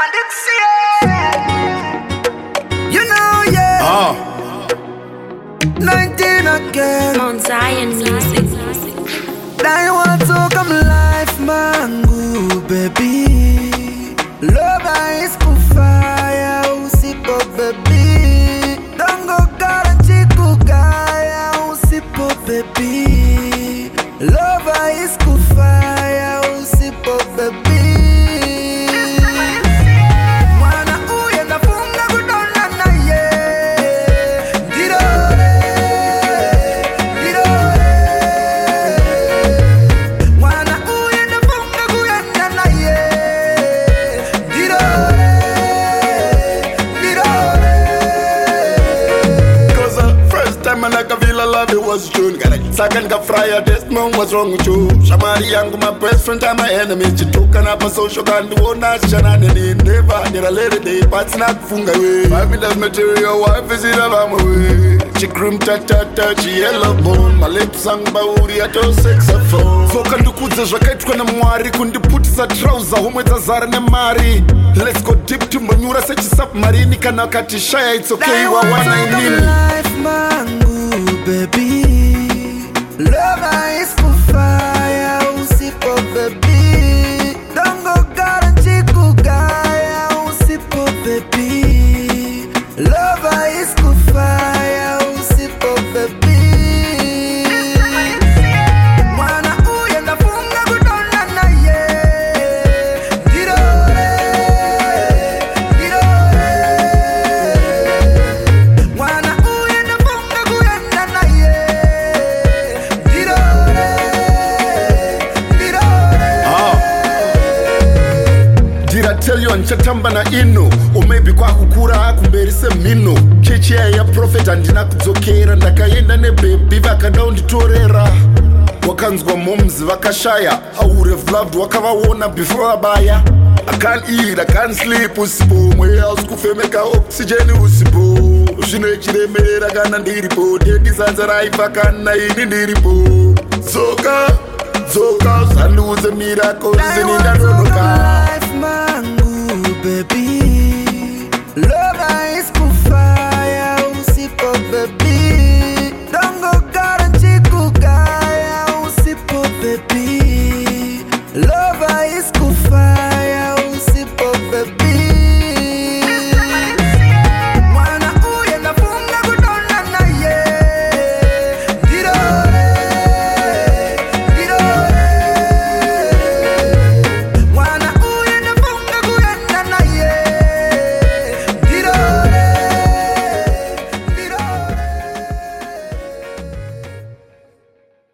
You know, yeah. 19 again. On Zion Music. I want to come life, mango, baby. Love is kufaya, usipo, baby. Don't go garanti kugaya, usipo, baby. Love is kufaya, usipo, baby. It was June, second got fryer, this man was wrong with you. Shamari yangu, my best friend, and my enemy. She took an up a social and do not shanana. Never did a lady day, but not funga way. 5 minutes material, wife is it around my way. She grim ta, she yellow bone. My lips sang bauri at your saxophone. So can do good as a cat when I'm worried. Couldn't put a trouser, home with a zara and mari. Let's go deep to Manura, such a submarine. Cannot catch a shy, it's okay. What I need. Baby, love is for fire, usipo, baby. Don't go garanti kugaya, usipo, baby. Love is for fire, usipo, baby. Mwana uye na funga kudona na ye. Dirore. Mwana uye na funga kudona na ye. Tell you and chatamba na ino umebi kwa kukura kumberise mino cheche ya prophet andina kudzokera ndakaenda ne baby vakada unditorera wakanzwa moms vakashaya I would have loved wakavaona before abaya I can't eat, I can't sleep usipo mweya usikufemeka oxygen usipo zvino chiremera kana ndiripo dedisanza raifa kana ini ndiripo Zoka, zanduze miracles inindadonoka